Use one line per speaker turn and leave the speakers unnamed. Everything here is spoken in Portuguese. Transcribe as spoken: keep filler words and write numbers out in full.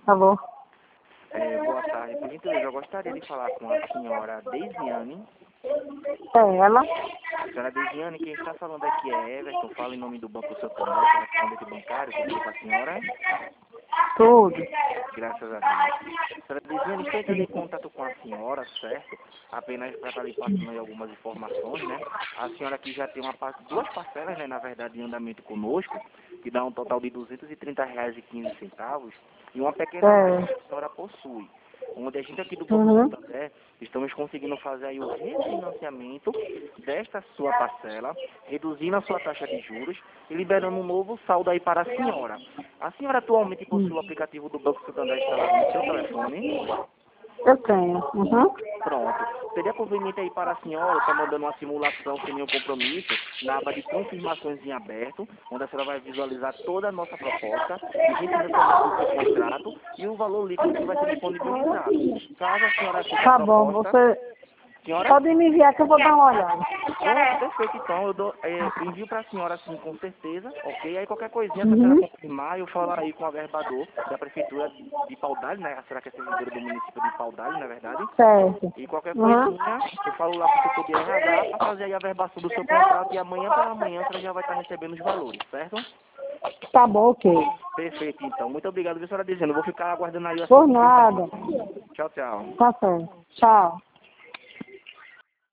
Tá bom.
É, boa tarde. Por gentileza, eu gostaria de falar com a senhora Deisiane.
É ela?
Senhora Deisiane, quem está falando aqui é Everton. Fala em nome do Banco Santander, correspondente bancário. Tudo bem com a senhora?
Tudo.
Graças a Deus. Senhora Deisiane, estou entrando em contato com a senhora, certo? Apenas para estar lhe passando aí algumas informações, né? A senhora aqui já tem uma, par- duas parcelas, né, na verdade, em andamento conosco, que dá um total de duzentos e trinta reais e quinze centavos, e uma pequena
É.
que a senhora possui, onde a gente aqui do Banco
Uhum.
Santander estamos conseguindo fazer aí o refinanciamento desta sua parcela, reduzindo a sua taxa de juros e liberando um novo saldo aí para a senhora. A senhora atualmente possui o aplicativo do Banco Santander instalado no seu telefone?
Eu tenho. Uhum.
Pronto. Seria conveniente aí para a senhora, estar mandando uma simulação sem nenhum compromisso, na aba de confirmações em aberto, onde a senhora vai visualizar toda a nossa proposta, e gerenciamento do seu contrato e o valor líquido que vai ser disponibilizado. Caso a senhora aceite a
Tá bom,
proposta,
você
senhora?
pode me enviar que eu vou dar uma olhada.
Pronto, perfeito. Então, eu dou, é, envio para a senhora, sim, com certeza, ok? Aí qualquer coisinha, se a senhora
Uhum.
confirmar, eu falar aí com o averbador da Prefeitura de Paudalho, né? A senhora que é servidora do município de Paudalho, na verdade?
Certo.
E qualquer
Uhum.
coisinha, eu falo lá com o setor de R H para fazer aí a verbação do seu contrato e amanhã pela manhã a senhora já vai estar recebendo os valores, certo?
Tá bom, ok.
Perfeito, então. Muito obrigado, viu, senhora dizendo. Eu vou ficar aguardando aí a sua
Por nada.
confirmação. Tchau, tchau.
Tá certo. Tchau.